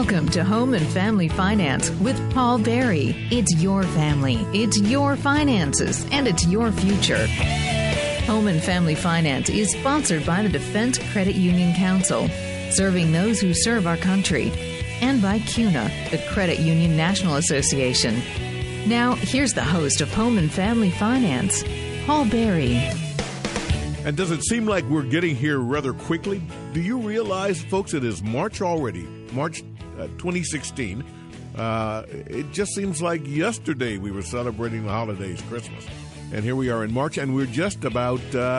Welcome to Home and Family Finance with Paul Berry. It's your family, it's your finances, and it's your future. Home and Family Finance is sponsored by the Defense Credit Union Council, serving those who serve our country, and by CUNA, the Credit Union National Association. Now, here's the host of Home and Family Finance, Paul Berry. And does it seem like we're getting here rather quickly? Do you realize, folks, it is March already, March 2016. It just seems like yesterday we were celebrating the holidays, Christmas. And here we are in March, and we're just about,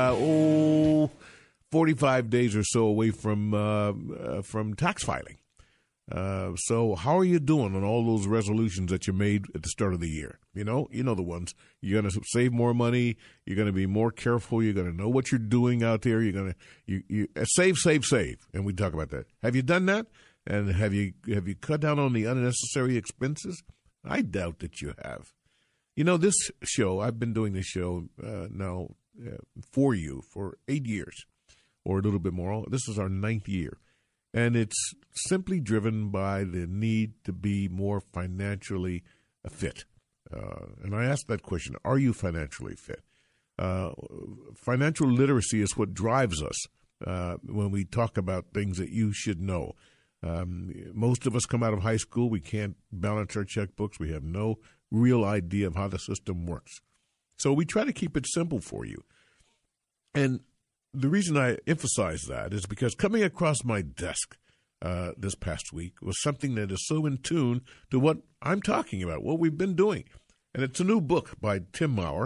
45 days or so away from tax filing. So how are you doing on all those resolutions that you made at the start of the year? You know the ones. You're going to save more money. You're going to be more careful. You're going to know what you're doing out there. You're going to save. And we talk about that. Have you done that? And have you cut down on the unnecessary expenses? I doubt that you have. You know, this show, I've been doing this show now for you for 8 years or a little bit more. This is our 9th year. And it's simply driven by the need to be more financially fit. And I ask that question, are you financially fit? Financial literacy is what drives us when we talk about things that you should know. Most of us come out of high school. We can't balance our checkbooks. We have no real idea of how the system works. So we try to keep it simple for you. And the reason I emphasize that is because coming across my desk this past week was something that is so in tune to what I'm talking about, what we've been doing. And it's a new book by Tim Maurer,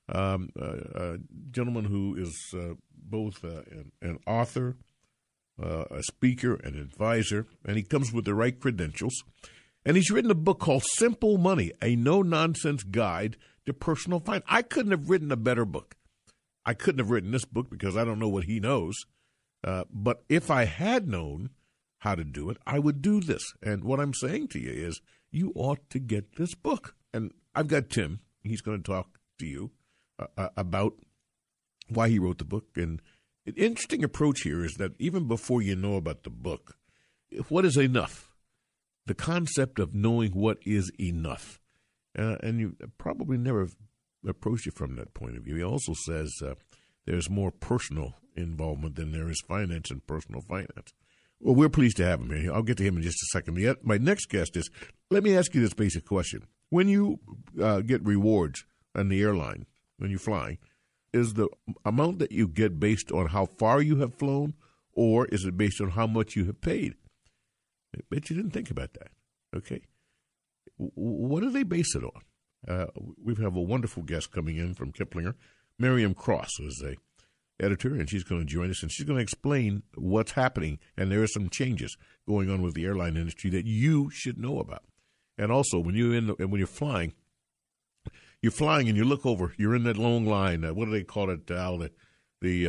a gentleman who is both an author, a speaker, an advisor, and he comes with the right credentials. And he's written a book called Simple Money, a no-nonsense guide to personal finance. I couldn't have written a better book. I couldn't have written this book because I don't know what he knows. But if I had known how to do it, I would do this. And what I'm saying to you is you ought to get this book. And I've got Tim. He's going to talk to you about why he wrote the book. And an interesting approach here is that even before you know about the book, what is enough? The concept of knowing what is enough. And you probably never approached it from that point of view. He also says there's more personal involvement than there is finance and personal finance. Well, we're pleased to have him here. I'll get to him in just a second. My next guest is, let me ask you this basic question. When you get rewards on the airline, when you're flying, is the amount that you get based on how far you have flown, or is it based on how much you have paid? I bet you didn't think about that. Okay. What do they base it on? We have a wonderful guest coming in from Kiplinger, Miriam Cross, who is a editor, and she's going to join us, and she's going to explain what's happening, and there are some changes going on with the airline industry that you should know about. And also, when you're flying and you look over, you're in that long line. What do they call it, Al? You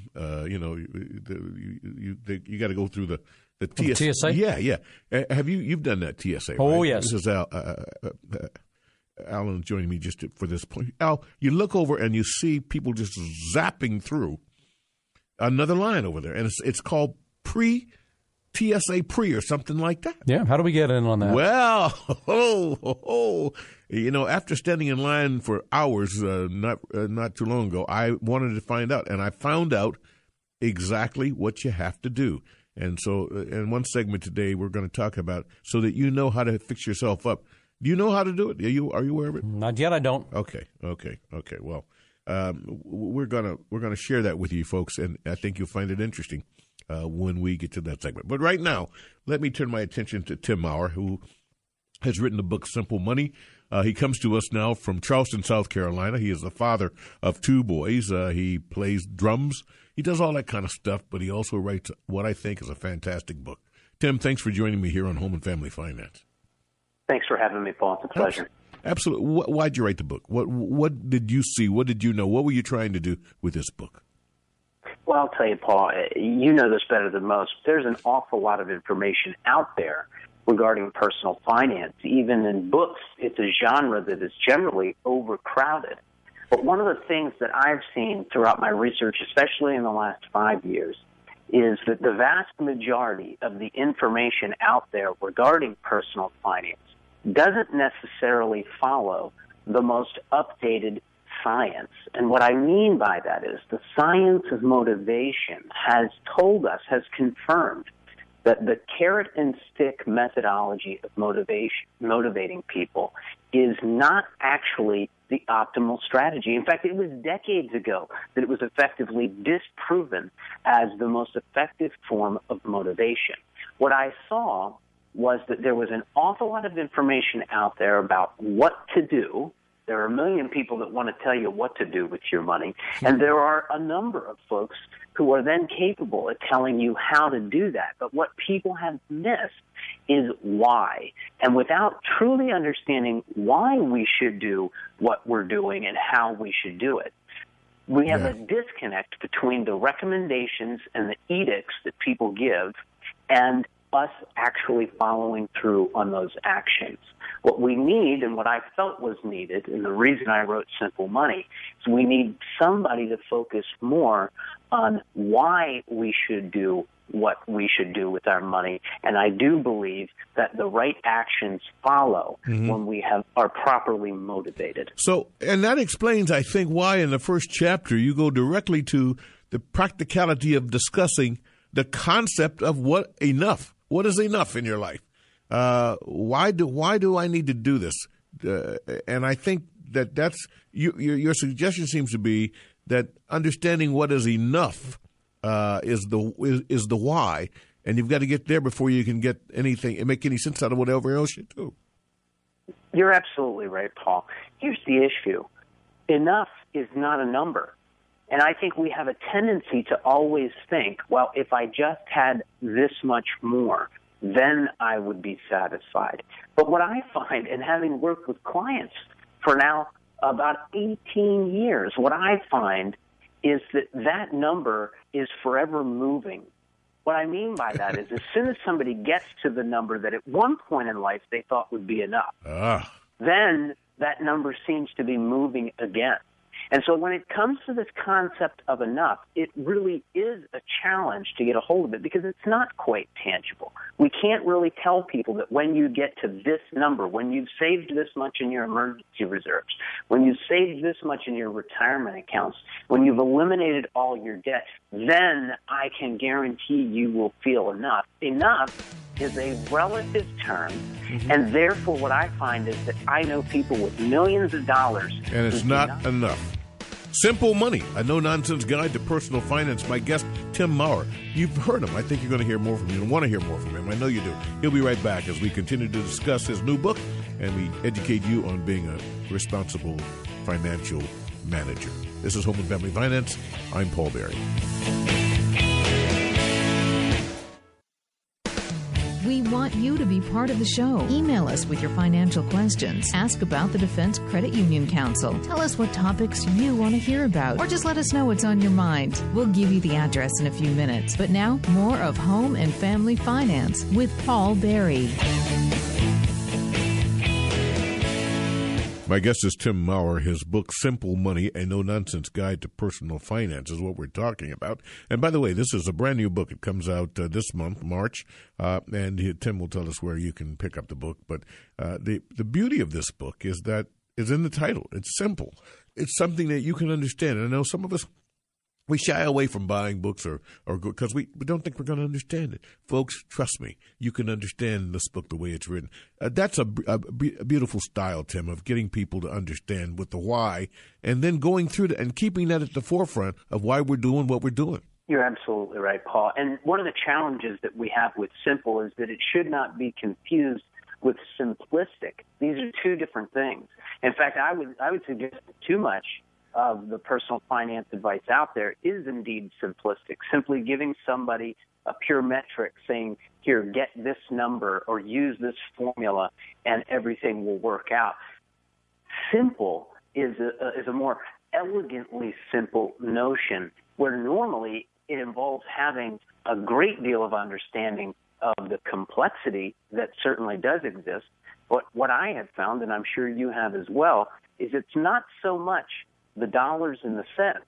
got to go through the TSA? Yeah. Have you've done that TSA? Oh, right? yes. This is Al. Alan joining me just for this point. Al, you look over and you see people just zapping through another line over there, and it's called TSA pre or something like that. Yeah, how do we get in on that? Well, after standing in line for hours not too long ago, I wanted to find out, and I found out exactly what you have to do. And so in one segment today, we're going to talk about so that you know how to fix yourself up. Do you know how to do it? Are you aware of it? Not yet, I don't. Okay. Well, we're gonna share that with you folks, and I think you'll find it interesting when we get to that segment. But right now, let me turn my attention to Tim Maurer, who has written the book Simple Money. He comes to us now from Charleston, South Carolina. He is the father of 2 boys. He plays drums. He does all that kind of stuff, but he also writes what I think is a fantastic book. Tim, thanks for joining me here on Home and Family Finance. Thanks for having me, Paul. It's a pleasure. Absolutely. Why'd you write the book? What did you see? What did you know? What were you trying to do with this book? Well, I'll tell you, Paul, you know this better than most. There's an awful lot of information out there regarding personal finance. Even in books, it's a genre that is generally overcrowded. But one of the things that I've seen throughout my research, especially in the last 5 years, is that the vast majority of the information out there regarding personal finance doesn't necessarily follow the most updated science. And what I mean by that is the science of motivation has told us, has confirmed that the carrot and stick methodology of motivating people is not actually the optimal strategy. In fact, it was decades ago that it was effectively disproven as the most effective form of motivation. What I saw was that there was an awful lot of information out there about what to do. There are a million people that want to tell you what to do with your money, and there are a number of folks who are then capable of telling you how to do that. But what people have missed is why. And without truly understanding why we should do what we're doing and how we should do it, we have a disconnect between the recommendations and the edicts that people give and us actually following through on those actions. What we need, and what I felt was needed, and the reason I wrote Simple Money, is we need somebody to focus more on why we should do what we should do with our money. And I do believe that the right actions follow when we are properly motivated. So, and that explains, I think, why in the first chapter you go directly to the practicality of discussing the concept of what is enough in your life. Why do I need to do this? And I think that's your suggestion seems to be that understanding what is enough is the why, and you've got to get there before you can get anything and make any sense out of whatever else you do. You're absolutely right, Paul. Here's the issue: enough is not a number. And I think we have a tendency to always think, well, if I just had this much more, then I would be satisfied. But what I find, and having worked with clients for now about 18 years, what I find is that number is forever moving. What I mean by that is as soon as somebody gets to the number that at one point in life they thought would be enough, then that number seems to be moving again. And so when it comes to this concept of enough, it really is a challenge to get a hold of it because it's not quite tangible. We can't really tell people that when you get to this number, when you've saved this much in your emergency reserves, when you've saved this much in your retirement accounts, when you've eliminated all your debt, then I can guarantee you will feel enough. Enough is a relative term, and therefore what I find is that I know people with millions of dollars. And it's not enough. Simple Money, a no-nonsense guide to personal finance. My guest, Tim Maurer. You've heard him. I think you're going to hear more from him. You want to hear more from him. I know you do. He'll be right back as we continue to discuss his new book and we educate you on being a responsible financial manager. This is Home and Family Finance. I'm Paul Berry. We want you to be part of the show. Email us with your financial questions. Ask about the Defense Credit Union Council. Tell us what topics you want to hear about. Or just let us know what's on your mind. We'll give you the address in a few minutes. But now, more of Home and Family Finance with Paul Berry. My guest is Tim Maurer. His book, Simple Money, a no-nonsense guide to personal finance, is what we're talking about. And by the way, this is a brand new book. It comes out this month, March, and Tim will tell us where you can pick up the book. But the beauty of this book is that it's in the title. It's simple. It's something that you can understand. And I know some of us, we shy away from buying books or because we don't think we're going to understand it. Folks, trust me, you can understand this book the way it's written. That's a beautiful style, Tim, of getting people to understand with the why and then going through it and keeping that at the forefront of why we're doing what we're doing. You're absolutely right, Paul. And one of the challenges that we have with simple is that it should not be confused with simplistic. These are two different things. In fact, I would suggest that too much of the personal finance advice out there is indeed simplistic, simply giving somebody a pure metric saying, here, get this number or use this formula and everything will work out. Simple is a more elegantly simple notion where normally it involves having a great deal of understanding of the complexity that certainly does exist. But what I have found, and I'm sure you have as well, is it's not so much the dollars and the cents,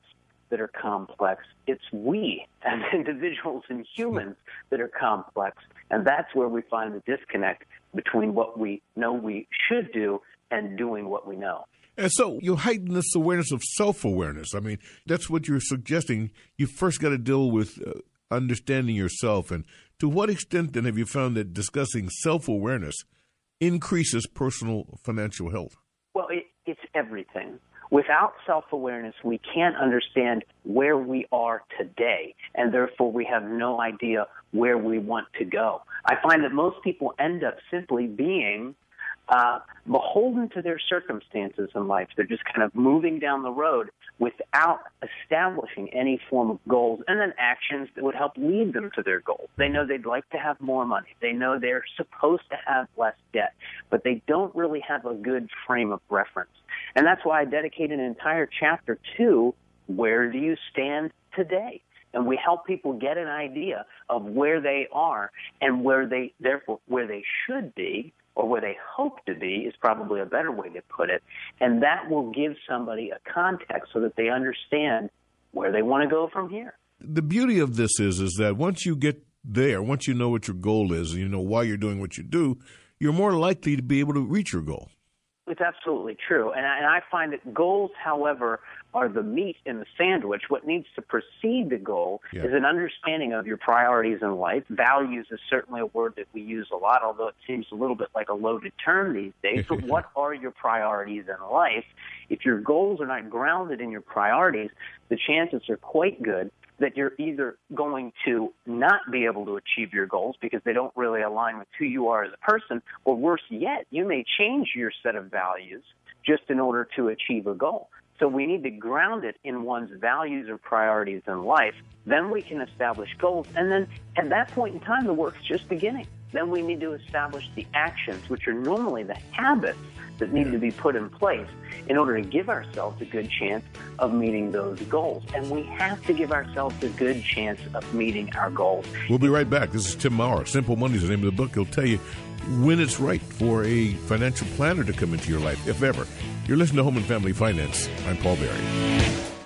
that are complex. It's we as individuals and humans that are complex. And that's where we find the disconnect between what we know we should do and doing what we know. And so you heighten this awareness of self-awareness. I mean, that's what you're suggesting. You first got to deal with understanding yourself. And to what extent, then, have you found that discussing self-awareness increases personal financial health? Well, it's everything. Without self-awareness, we can't understand where we are today, and therefore we have no idea where we want to go. I find that most people end up simply being beholden to their circumstances in life. They're just kind of moving down the road without establishing any form of goals and then actions that would help lead them to their goals. They know they'd like to have more money. They know they're supposed to have less debt, but they don't really have a good frame of reference. And that's why I dedicated an entire chapter to where do you stand today? And we help people get an idea of where they are and where they should be, or where they hope to be is probably a better way to put it. And that will give somebody a context so that they understand where they want to go from here. The beauty of this is that once you get there, once you know what your goal is, and you know why you're doing what you do, you're more likely to be able to reach your goal. It's absolutely true. And I find that goals, however, are the meat in the sandwich. What needs to precede the goal is an understanding of your priorities in life. Values is certainly a word that we use a lot, although it seems a little bit like a loaded term these days. But what are your priorities in life? If your goals are not grounded in your priorities, the chances are quite good that you're either going to not be able to achieve your goals because they don't really align with who you are as a person, or worse yet, you may change your set of values just in order to achieve a goal. So we need to ground it in one's values or priorities in life. Then we can establish goals. And then at that point in time, the work's just beginning. Then we need to establish the actions, which are normally the habits that need to be put in place in order to give ourselves a good chance of meeting those goals. And we have to give ourselves a good chance of meeting our goals. We'll be right back. This is Tim Maurer. Simple Money is the name of the book. He'll tell you when it's right for a financial planner to come into your life, if ever. You're listening to Home and Family Finance. I'm Paul Berry.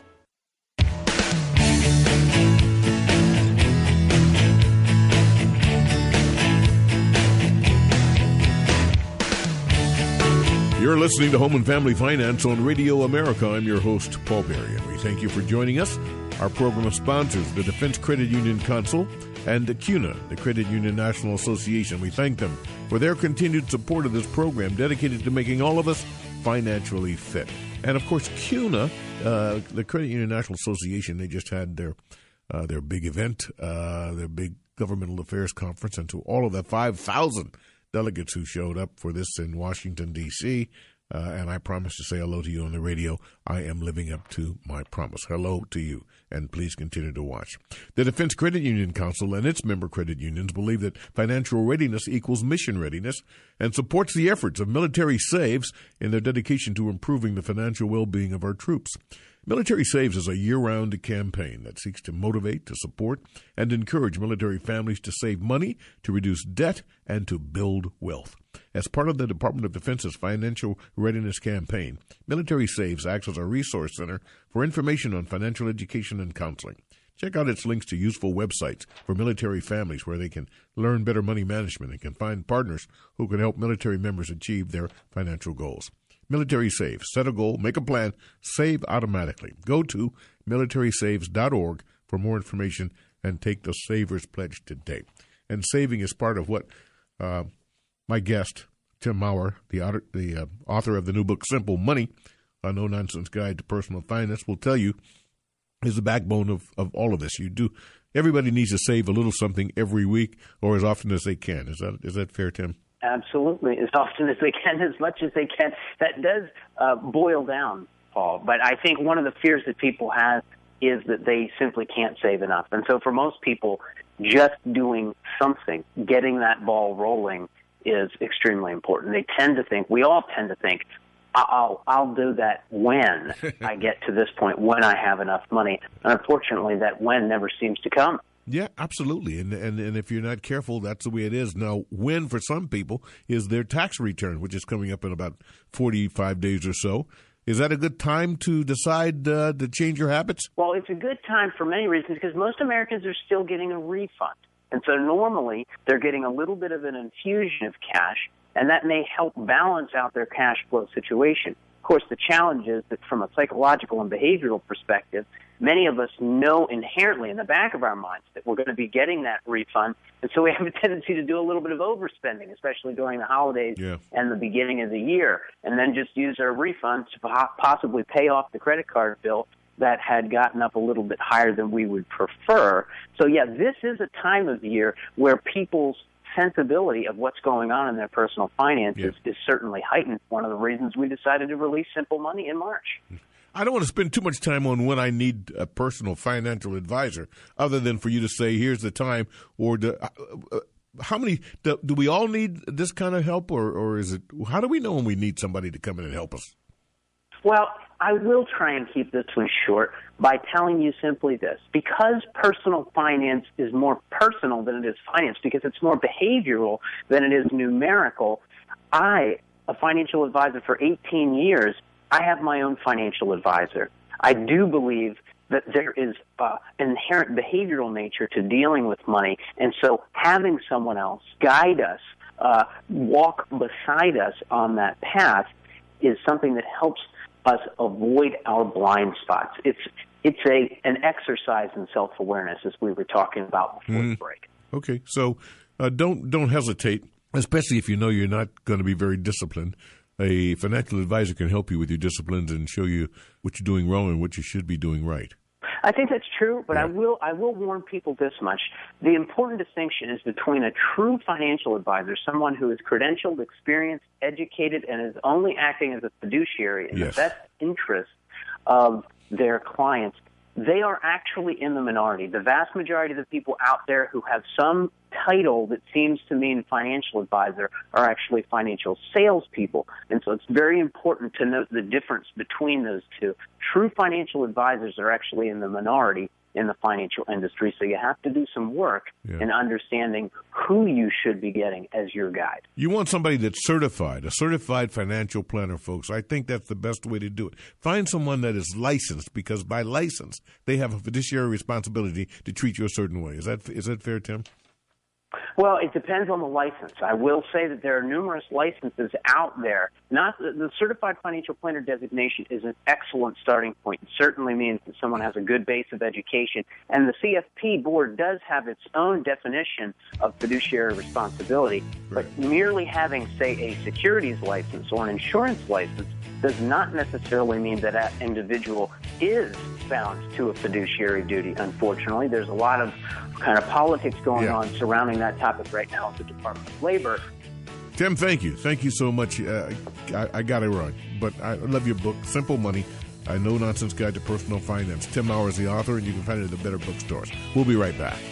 You're listening to Home and Family Finance on Radio America. I'm your host, Paul Berry, and we thank you for joining us. Our program sponsors the Defense Credit Union Council and CUNA, the Credit Union National Association. We thank them for their continued support of this program dedicated to making all of us financially fit. And, of course, CUNA, the Credit Union National Association, they just had their big event, their big governmental affairs conference, and to all of the 5,000 delegates who showed up for this in Washington, D.C., and I promise to say hello to you on the radio. I am living up to my promise. Hello to you, and please continue to watch. The Defense Credit Union Council and its member credit unions believe that financial readiness equals mission readiness and supports the efforts of Military Saves in their dedication to improving the financial well-being of our troops. Military Saves is a year-round campaign that seeks to motivate, to support, and encourage military families to save money, to reduce debt, and to build wealth. As part of the Department of Defense's Financial Readiness Campaign, Military Saves acts as a resource center for information on financial education and counseling. Check out its links to useful websites for military families where they can learn better money management and can find partners who can help military members achieve their financial goals. Military Save. Set a goal, make a plan, save automatically. Go to militarysaves.org for more information and take the Savers Pledge today. And saving is part of what my guest, Tim Maurer, the author of the new book, Simple Money, a no-nonsense guide to personal finance, will tell you is the backbone of all of this. Everybody needs to save a little something every week or as often as they can. Is that fair, Tim? Absolutely, as often as they can, as much as they can. That does boil down, Paul. But I think one of the fears that people have is that they simply can't save enough. And so for most people, just doing something, getting that ball rolling, is extremely important. We all tend to think, I'll do that when I get to this point, when I have enough money. And unfortunately, that when never seems to come. Yeah, absolutely. And if you're not careful, that's the way it is. Now, when for some people is their tax return, which is coming up in about 45 days or so. Is that a good time to decide to change your habits? Well, it's a good time for many reasons because most Americans are still getting a refund. And so normally they're getting a little bit of an infusion of cash, and that may help balance out their cash flow situation. Of course, the challenge is that from a psychological and behavioral perspective, many of us know inherently in the back of our minds that we're going to be getting that refund, and so we have a tendency to do a little bit of overspending, especially during the holidays and the beginning of the year, and then just use our refunds to possibly pay off the credit card bill that had gotten up a little bit higher than we would prefer. So, this is a time of year where people's sensibility of what's going on in their personal finances is certainly heightened. One of the reasons we decided to release Simple Money in March. I don't want to spend too much time on when I need a personal financial advisor, other than for you to say, here's the time, or how many, do we all need this kind of help, or is it, how do we know when we need somebody to come in and help us? Well, I will try and keep this one short by telling you simply this. Because personal finance is more personal than it is finance, because it's more behavioral than it is numerical, a financial advisor for 18 years, I have my own financial advisor. I do believe that there is an inherent behavioral nature to dealing with money, and so having someone else guide us, walk beside us on that path is something that helps us avoid our blind spots. It's an exercise in self-awareness, as we were talking about before the break. Okay, so don't hesitate, especially if you know you're not going to be very disciplined. A financial advisor can help you with your disciplines and show you what you're doing wrong and what you should be doing right. I think that's true, but I will warn people this much. The important distinction is between a true financial advisor, someone who is credentialed, experienced, educated, and is only acting as a fiduciary in the best interest of their clients. They are actually in the minority. The vast majority of the people out there who have some title that seems to mean financial advisor are actually financial salespeople. And so it's very important to note the difference between those two. True financial advisors are actually in the minority in the financial industry, so you have to do some work in understanding who you should be getting as your guide. You want somebody that's certified, a certified financial planner, folks. I think that's the best way to do it. Find someone that is licensed, because by license, they have a fiduciary responsibility to treat you a certain way. Is that fair, Tim? Well, it depends on the license. I will say that there are numerous licenses out there. The Certified Financial Planner designation is an excellent starting point. It certainly means that someone has a good base of education. And the CFP board does have its own definition of fiduciary responsibility. Right. But merely having, say, a securities license or an insurance license does not necessarily mean that that individual is bound to a fiduciary duty, unfortunately. There's a lot of kind of politics going on surrounding that topic right now at the Department of Labor. Tim, thank you. Thank you so much. I got it right, but I love your book, Simple Money, A No-Nonsense Guide to Personal Finance. Tim Maurer is the author, and you can find it at the better bookstores. We'll be right back.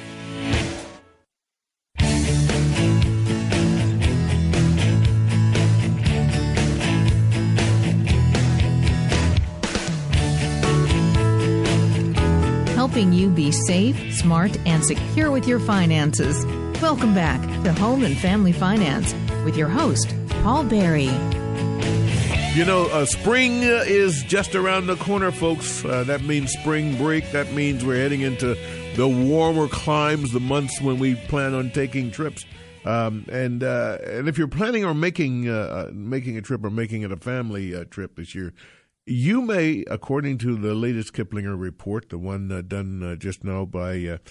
Helping you be safe, smart, and secure with your finances. Welcome back to Home and Family Finance with your host, Paul Berry. You know, spring is just around the corner, folks. That means spring break. That means we're heading into the warmer climes, the months when we plan on taking trips. And if you're planning on making a trip or making it a family trip this year, you may, according to the latest Kiplinger report, the one done just now by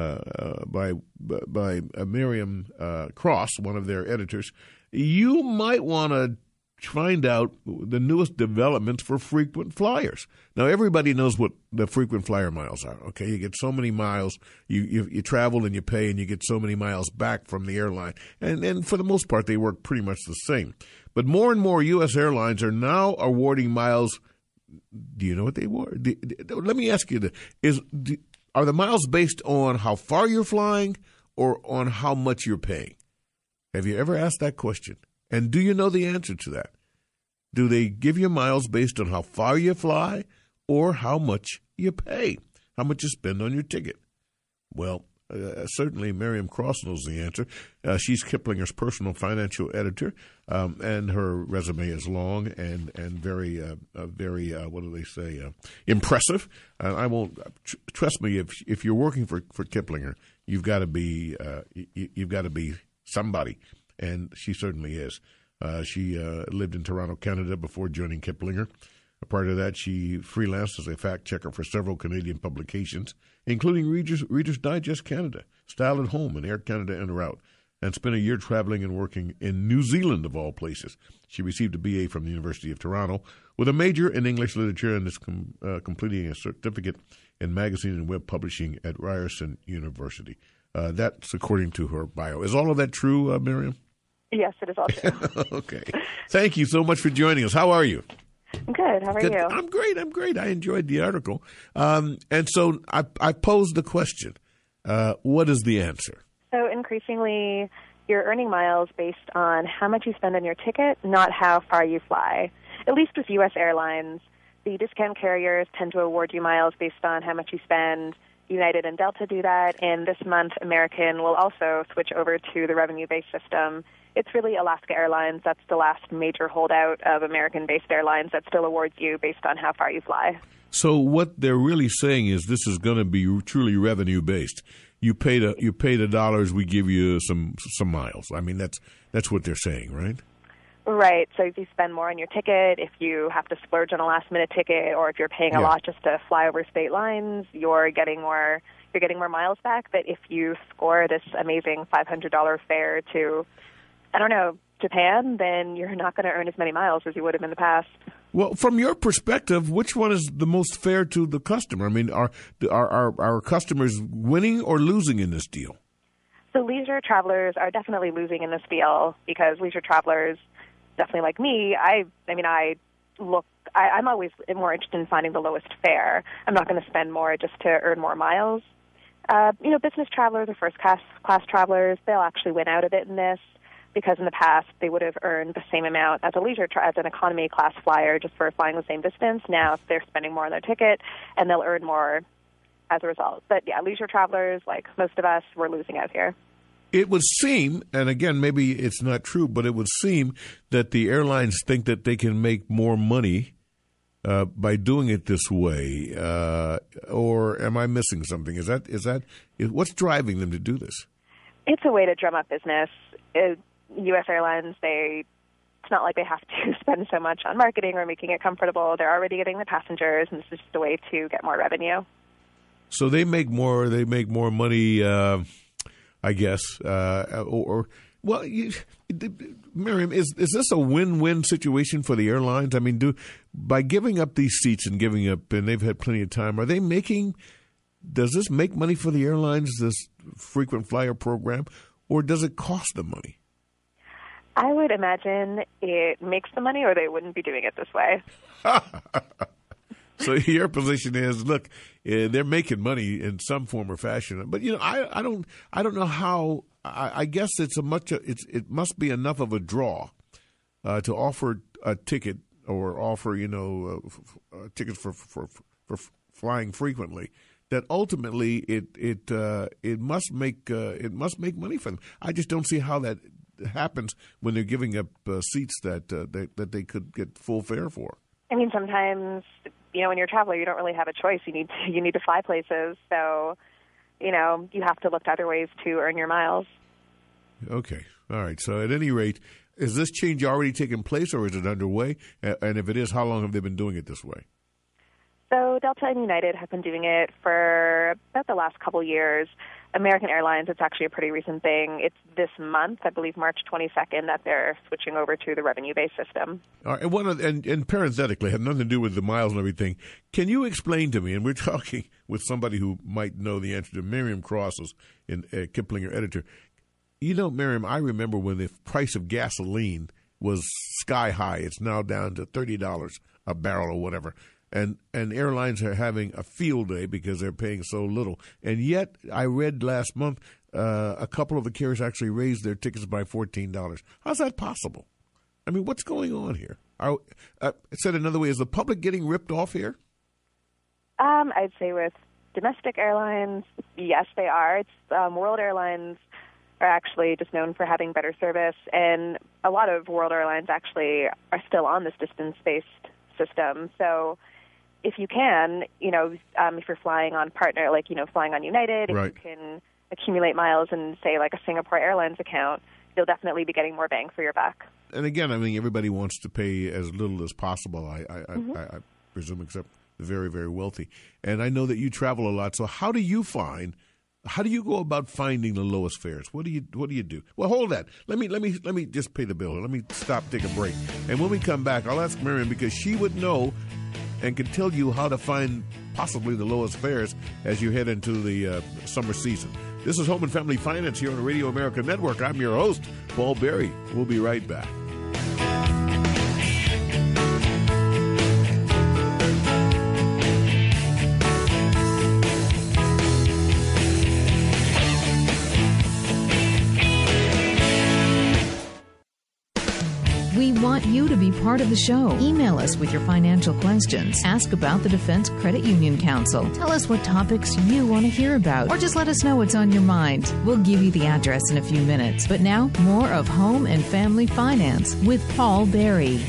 Miriam Cross, one of their editors, you might want to find out the newest developments for frequent flyers. Now, everybody knows what the frequent flyer miles are. Okay, you get so many miles, you travel and you pay, and you get so many miles back from the airline, and for the most part, they work pretty much the same. But more and more U.S. airlines are now awarding miles. Do you know what they were? Let me ask you this. Are the miles based on how far you're flying or on how much you're paying? Have you ever asked that question? And do you know the answer to that? Do they give you miles based on how far you fly or how much you pay, how much you spend on your ticket? Well, certainly Miriam Cross knows the answer. She's Kiplinger's personal financial editor, and her resume is long and very what do they say, impressive. I won't trust me, if you're working for Kiplinger, you've got to be somebody, and she certainly is. She lived in Toronto, Canada before joining Kiplinger. Prior to that, she freelanced as a fact-checker for several Canadian publications, including Reader's Digest Canada, Style at Home, and Air Canada En Route, and spent a year traveling and working in New Zealand, of all places. She received a BA from the University of Toronto with a major in English literature and is completing a certificate in magazine and web publishing at Ryerson University. That's according to her bio. Is all of that true, Miriam? Yes, it is all true. Okay. Thank you so much for joining us. How are you? Good. How are you? I'm great. I enjoyed the article. And so I posed the question. What is the answer? So increasingly, you're earning miles based on how much you spend on your ticket, not how far you fly. At least with U.S. airlines, the discount carriers tend to award you miles based on how much you spend. United and Delta do that, and this month American will also switch over to the revenue-based system. It's really Alaska Airlines that's the last major holdout of American-based airlines that still awards you based on how far you fly. So what they're really saying is this is going to be truly revenue-based. You pay the dollars, we give you some miles. I mean, that's what they're saying, right? Right. So if you spend more on your ticket, if you have to splurge on a last-minute ticket, or if you're paying a lot just to fly over state lines, you're getting more miles back. But if you score this amazing $500 fare to, I don't know, Japan, then you're not going to earn as many miles as you would have in the past. Well, from your perspective, which one is the most fair to the customer? I mean, are our customers winning or losing in this deal? So leisure travelers are definitely losing in this deal, because leisure travelers, definitely like me, I'm always more interested in finding the lowest fare. I'm not going to spend more just to earn more miles. Business travelers or first-class travelers, they'll actually win out a bit in this, because in the past they would have earned the same amount as as an economy class flyer just for flying the same distance. Now they're spending more on their ticket, and they'll earn more as a result. But yeah, leisure travelers, like most of us, we're losing out here. It would seem, and again, maybe it's not true, but it would seem that the airlines think that they can make more money by doing it this way. Or am I missing something? Is that what's driving them to do this? It's a way to drum up business. U.S. airlines, it's not like they have to spend so much on marketing or making it comfortable. They're already getting the passengers, and this is just a way to get more revenue. So they make more money. I guess, Miriam, is this a win-win situation for the airlines? I mean, by giving up these seats and they've had plenty of time, does this make money for the airlines, this frequent flyer program, or does it cost them money? I would imagine it makes them money, or they wouldn't be doing it this way. So your position is, look, they're making money in some form or fashion, but I don't know how. I guess it must be enough of a draw to offer a ticket or offer tickets for flying frequently, that ultimately it must make money for them. I just don't see how that happens when they're giving up seats that they could get full fare for. I mean, sometimes, when you're a traveler, you don't really have a choice. You need to fly places, so, you have to look to other ways to earn your miles. Okay. All right. So at any rate, is this change already taken place, or is it underway? And if it is, how long have they been doing it this way? So Delta and United have been doing it for about the last couple years. American Airlines, it's actually a pretty recent thing. It's this month, I believe March 22nd, that they're switching over to the revenue-based system. All right, and parenthetically, have nothing to do with the miles and everything, can you explain to me, and we're talking with somebody who might know the answer to, Miriam Cross, Kiplinger editor. Miriam, I remember when the price of gasoline was sky high. It's now down to $30 a barrel or whatever. And airlines are having a field day because they're paying so little. And yet, I read last month, a couple of the carriers actually raised their tickets by $14. How's that possible? I mean, what's going on here? Said another way, is the public getting ripped off here? I'd say with domestic airlines, yes, they are. World Airlines are actually just known for having better service, and a lot of world airlines actually are still on this distance-based system. So if you can, if you're flying on partner, like, flying on United, right, if you can accumulate miles in, say, like a Singapore Airlines account, you'll definitely be getting more bang for your buck. And again, I mean, everybody wants to pay as little as possible, I presume, except the very, very wealthy. And I know that you travel a lot. So how do you go about finding the lowest fares? What do you do? Well, hold that. Let me just pay the bill. Let me stop, take a break. And when we come back, I'll ask Miriam, because she would know and can tell you how to find possibly the lowest fares as you head into the summer season. This is Home and Family Finance here on the Radio America Network. I'm your host, Paul Berry. We'll be right back. We want you to be part of the show. Email us with your financial questions. Ask about the Defense Credit Union Council. Tell us what topics you want to hear about. Or just let us know what's on your mind. We'll give you the address in a few minutes. But now, more of Home and Family Finance with Paul Berry.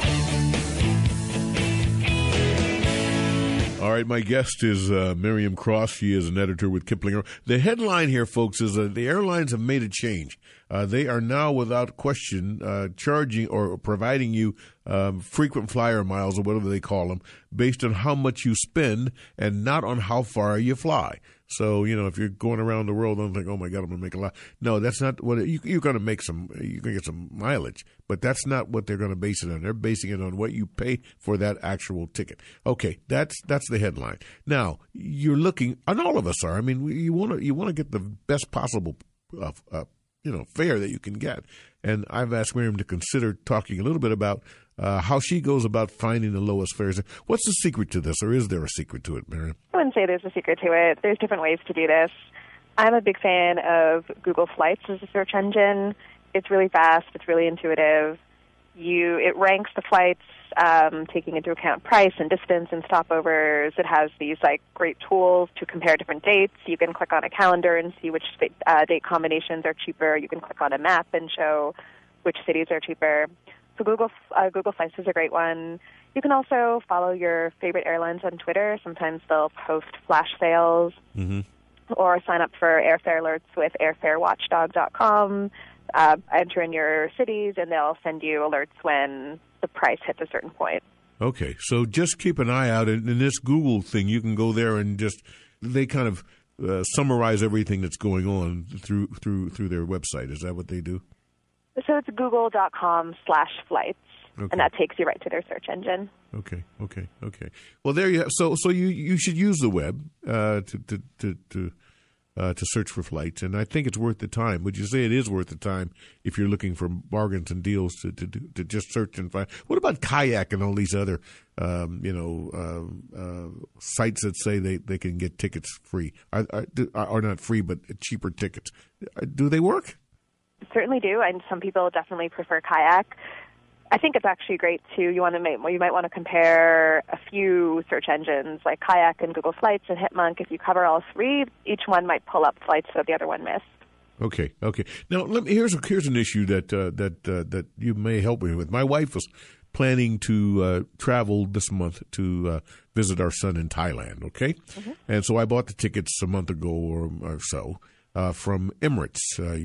All right, my guest is Miriam Cross. She is an editor with Kiplinger. The headline here, folks, is the airlines have made a change. They are now, without question, charging or providing you frequent flyer miles, or whatever they call them, based on how much you spend and not on how far you fly. So, if you're going around the world, don't think, oh my God, I'm going to make a lot. No, that's not what you're going to make you're going to get some mileage, but that's not what they're going to base it on. They're basing it on what you pay for that actual ticket. Okay, that's the headline. Now, you're looking, and all of us are. I mean, you want to get the best possible fare that you can get. And I've asked Miriam to consider talking a little bit about how she goes about finding the lowest fares. What's the secret to this, or is there a secret to it, Miriam? I wouldn't say there's a secret to it. There's different ways to do this. I'm a big fan of Google Flights as a search engine. It's really fast. It's really intuitive. It ranks the flights, taking into account price and distance and stopovers. It has these great tools to compare different dates. You can click on a calendar and see which date combinations are cheaper. You can click on a map and show which cities are cheaper. So Google Flights is a great one. You can also follow your favorite airlines on Twitter. Sometimes they'll post flash sales, or sign up for airfare alerts with airfarewatchdog.com. Enter in your cities, and they'll send you alerts when the price hits a certain point. Okay, so just keep an eye out. In this Google thing, you can go there and they kind of summarize everything that's going on through their website. Is that what they do? So it's google.com/flights, and that takes you right to their search engine. Okay. Well, there you have. So you should use the web to search for flights, and I think it's worth the time. Would you say it is worth the time if you're looking for bargains and deals to just search and find? What about Kayak and all these other sites that say they can get tickets free, are not free but cheaper tickets? Do they work? Certainly do, and some people definitely prefer Kayak. I think it's actually great too. You might want to compare a few search engines like Kayak and Google Flights and Hitmonk. If you cover all three, each one might pull up flights that the other one missed. Okay. Now here's an issue that you may help me with. My wife was planning to travel this month to visit our son in Thailand. Okay, and so I bought the tickets a month ago or so from Emirates,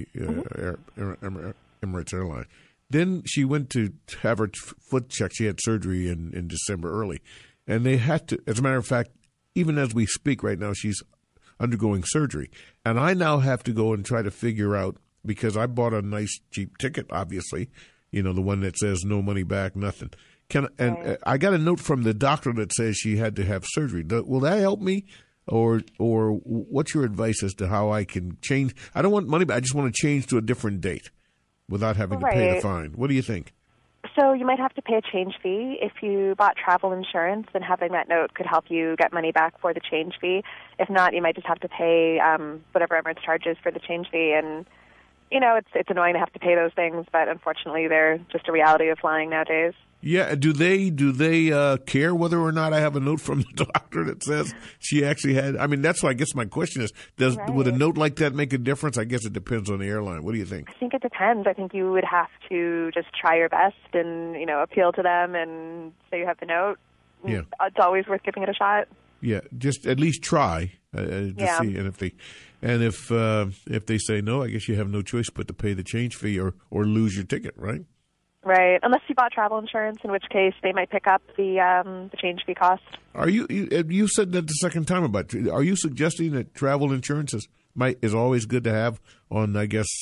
Emirates Airline. Then she went to have her foot checked. She had surgery in December early. And they had to, as a matter of fact, even as we speak right now, she's undergoing surgery. And I now have to go and try to figure out, because I bought a nice cheap ticket, obviously, the one that says no money back, nothing. I got a note from the doctor that says she had to have surgery. Will that help me? Or what's your advice as to how I can change? I don't want money back. I just want to change to a different date without having to pay the fine. What do you think? So you might have to pay a change fee. If you bought travel insurance, then having that note could help you get money back for the change fee. If not, you might just have to pay whatever Emirates charges for the change fee. And, it's annoying to have to pay those things, but unfortunately they're just a reality of flying nowadays. Yeah. Do they care whether or not I have a note from the doctor that says she actually had? I mean, that's why I guess my question is: would a note like that make a difference? I guess it depends on the airline. What do you think? I think it depends. I think you would have to just try your best and appeal to them and say you have the note. Yeah. It's always worth giving it a shot. Yeah, just at least try to see, and if they say no, I guess you have no choice but to pay the change fee or lose your ticket, right? Right, unless you bought travel insurance, in which case they might pick up the change fee cost. Are you said that the second time about? Are you suggesting that travel insurance is always good to have on? I guess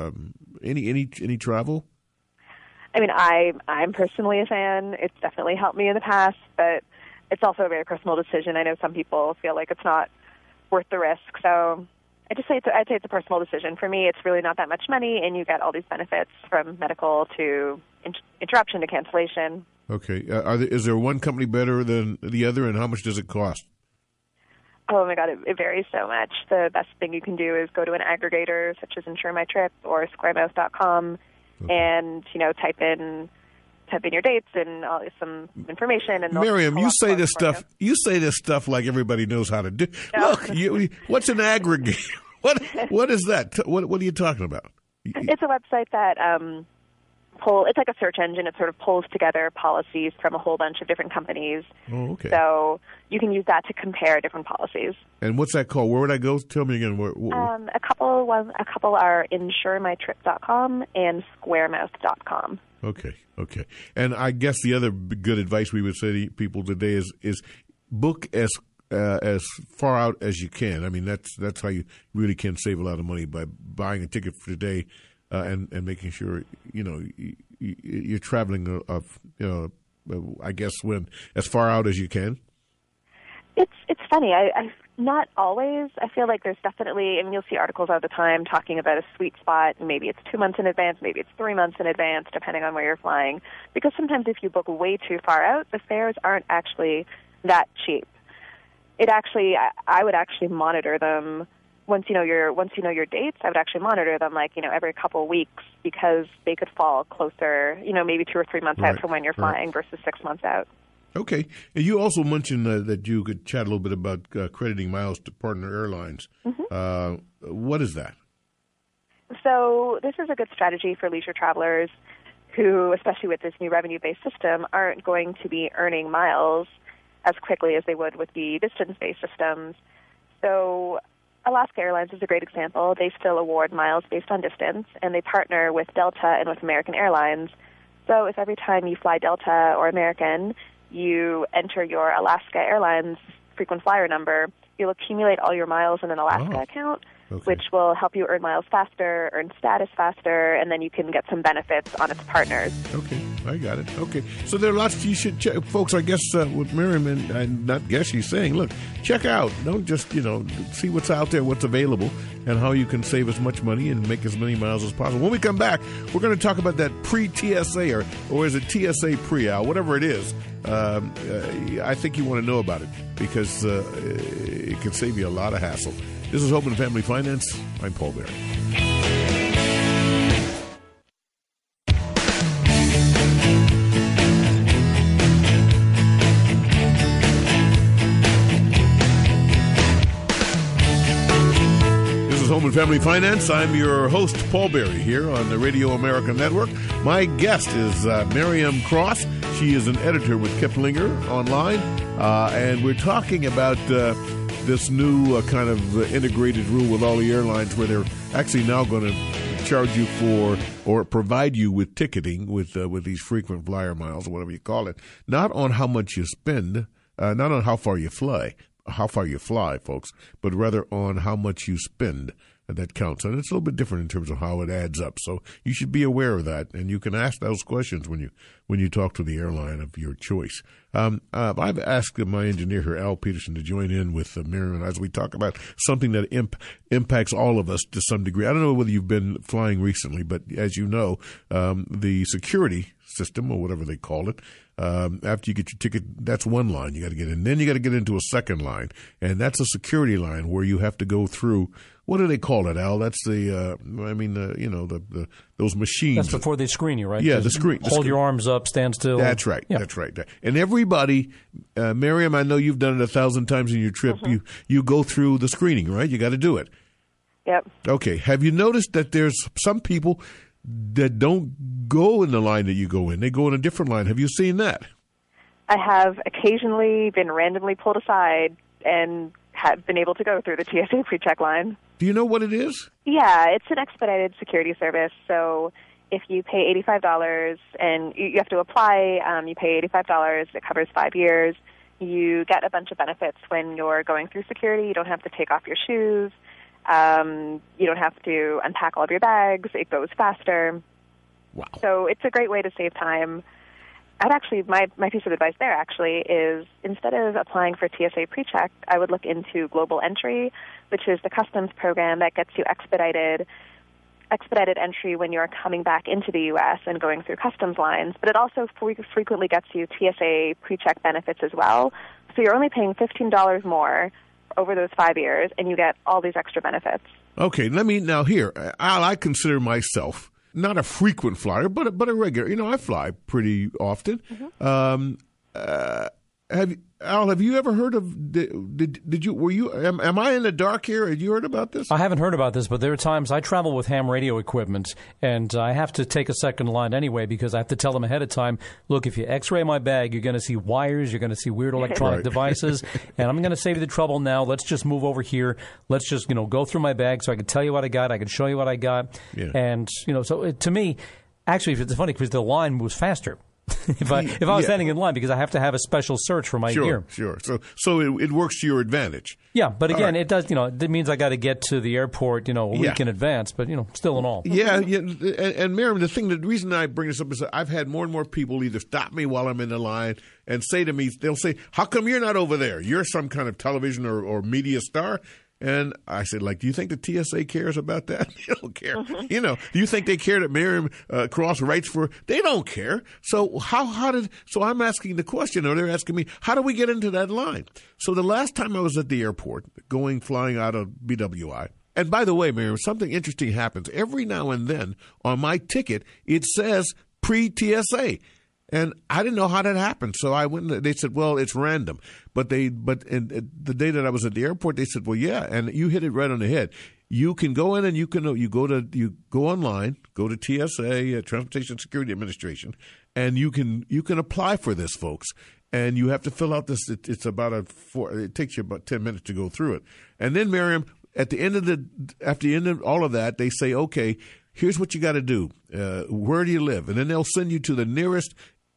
any travel. I mean, I'm personally a fan. It's definitely helped me in the past, but it's also a very personal decision. I know some people feel like it's not worth the risk. So I'd say it's a personal decision. For me, it's really not that much money, and you get all these benefits from medical to interruption to cancellation. Okay. Is there one company better than the other, and how much does it cost? Oh, my God, it varies so much. The best thing you can do is go to an aggregator, such as Insure My Trip or SquareMouth.com, and type in your dates and some information. And Miriam, you say this stuff. You say this stuff like everybody knows how to do. No. Look, what's an aggregator? What is that? What are you talking about? It's a website that it's like a search engine. It sort of pulls together policies from a whole bunch of different companies. Oh, okay. So you can use that to compare different policies. And what's that called? Where would I go? Tell me again. A couple are InsureMyTrip.com and SquareMouth.com. Okay. And I guess the other good advice we would say to people today is book as far out as you can. I mean, that's how you really can save a lot of money, by buying a ticket for today and making sure you're traveling I guess as far out as you can. It's funny. I not always. I feel like there's definitely, you'll see articles all the time talking about a sweet spot. Maybe it's 2 months in advance, maybe it's 3 months in advance, depending on where you're flying. Because sometimes if you book way too far out, the fares aren't actually that cheap. I would actually monitor them once you know your dates. I would actually monitor them every couple of weeks, because they could fall closer, maybe 2 or 3 months out from when you're flying versus 6 months out. Okay. And you also mentioned that you could chat a little bit about crediting miles to partner airlines. Mm-hmm. What is that? So this is a good strategy for leisure travelers who, especially with this new revenue-based system, aren't going to be earning miles as quickly as they would with the distance-based systems. So Alaska Airlines is a great example. They still award miles based on distance, and they partner with Delta and with American Airlines. So if every time you fly Delta or American, you enter your Alaska Airlines frequent flyer number, you'll accumulate all your miles in an Alaska account, which will help you earn miles faster, earn status faster, and then you can get some benefits on its partners. Okay, I got it. Okay, so there are lots you should check. Folks, I guess with Miriam, and not guess, she's saying, look, check out. Don't just, see what's out there, what's available, and how you can save as much money and make as many miles as possible. When we come back, we're going to talk about that pre-TSA, or is it TSA pre-Al, whatever it is. I think you want to know about it, because it can save you a lot of hassle. This is Home and Family Finance. I'm Paul Berry. This is Home and Family Finance. I'm your host, Paul Berry, here on the Radio America Network. My guest is Miriam Cross. She is an editor with Kiplinger Online, and we're talking about this new kind of integrated rule with all the airlines, where they're actually now going to charge you for or provide you with ticketing with these frequent flyer miles, or whatever you call it, not on how much you spend, not on how far you fly, folks, but rather on how much you spend. That counts, and it's a little bit different in terms of how it adds up. So you should be aware of that, and you can ask those questions when you talk to the airline of your choice. I've asked my engineer here, Al Peterson, to join in with Miriam as we talk about something that impacts all of us to some degree. I don't know whether you've been flying recently, but as you know, the security system or whatever they call it. After you get your ticket, that's one line you got to get in. Then you got to get into a second line, and that's a security line where you have to go through. What do they call it, Al? That's the those machines. That's before they screen you, right? Yeah, just the screen. Hold your arms up, stand still. That's right. Yeah. That's right. And everybody, Miriam, I know you've done it 1,000 times in your trip. Mm-hmm. You go through the screening, right? You got to do it. Yep. Okay. Have you noticed that there's some people that don't go in the line that you go in? They go in a different line. Have you seen that? I have occasionally been randomly pulled aside and have been able to go through the TSA pre-check line. Do you know what it is? Yeah, it's an expedited security service. So if you pay $85 and you have to apply, you pay $85. It covers 5 years. You get a bunch of benefits when you're going through security. You don't have to take off your shoes. You don't have to unpack all of your bags. It goes faster. Wow. So it's a great way to save time. I'd actually, my piece of advice there actually is instead of applying for TSA PreCheck, I would look into Global Entry, which is the customs program that gets you expedited entry when you're coming back into the U.S. and going through customs lines. But it also frequently gets you TSA PreCheck benefits as well. So you're only paying $15 more over those 5 years, and you get all these extra benefits. Okay, I consider myself not a frequent flyer, but a regular. I fly pretty often. Mm-hmm. Have you ever heard of? Am I in the dark here? Have you heard about this? I haven't heard about this, but there are times I travel with ham radio equipment, and I have to take a second line anyway because I have to tell them ahead of time. Look, if you X-ray my bag, you're going to see wires, you're going to see weird electronic devices, and I'm going to save you the trouble now. Let's just move over here. Let's just go through my bag so I can tell you what I got. I can show you what I got, and so to me, actually, it's funny because the line moves faster. if I was standing in line because I have to have a special search for my gear. Sure. So it works to your advantage. Yeah, but again, it does. It means I got to get to the airport, a week in advance. But still in all. Yeah. And Miriam, the reason I bring this up is that I've had more and more people either stop me while I'm in the line and say to me, they'll say, "How come you're not over there? You're some kind of television or media star." And I said, do you think the TSA cares about that? They don't care. Mm-hmm. Do you think they care that Miriam Cross writes for? They don't care. So so I'm asking the question, or they're asking me, how do we get into that line? So the last time I was at the airport, flying out of BWI, and by the way, Miriam, something interesting happens. Every now and then on my ticket, it says pre-TSA. And I didn't know how that happened, so I went. They said, "Well, it's random." But the day that I was at the airport, they said, "Well, yeah," and you hit it right on the head. You can go in and you go online, go to TSA, Transportation Security Administration, and you can apply for this, folks. And you have to fill out this. It's about it takes you about 10 minutes to go through it. And then, Miriam, after the end of all of that, they say, "Okay, here's what you got to do. Where do you live?" And then they'll send you to the nearest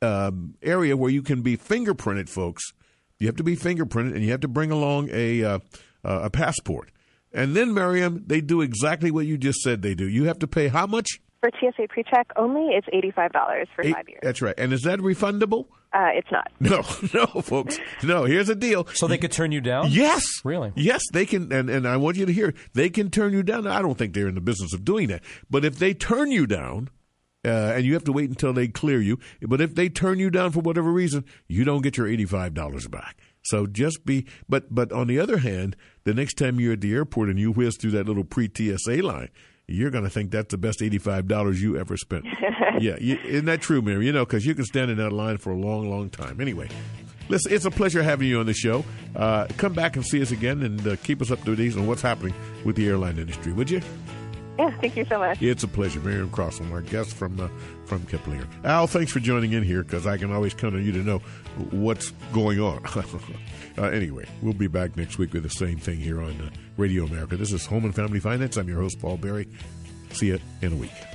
area where you can be fingerprinted, folks. You have to be fingerprinted, and you have to bring along a passport. And then, Miriam, they do exactly what you just said they do. You have to pay how much? For TSA PreCheck only, it's $85 for 5 years. That's right. And is that refundable? It's not. No, folks. No, here's the deal. So they could turn you down? Yes. Really? Yes, they can. And I want you to hear, they can turn you down. I don't think they're in the business of doing that. But if they turn you down, and you have to wait until they clear you, but if they turn you down for whatever reason, you don't get your $85 back. So just but on the other hand, the next time you're at the airport and you whiz through that little pre-TSA line, you're going to think that's the best $85 you ever spent. Yeah, isn't that true, Mary? Because you can stand in that line for a long, long time. Anyway, listen, it's a pleasure having you on the show. Come back and see us again and keep us up to date on what's happening with the airline industry, would you? Yeah, thank you so much. It's a pleasure. Miriam Crossland, our guest from Kiplinger. Al, thanks for joining in here because I can always count on you to know what's going on. Anyway, we'll be back next week with the same thing here on Radio America. This is Home and Family Finance. I'm your host, Paul Berry. See you in a week.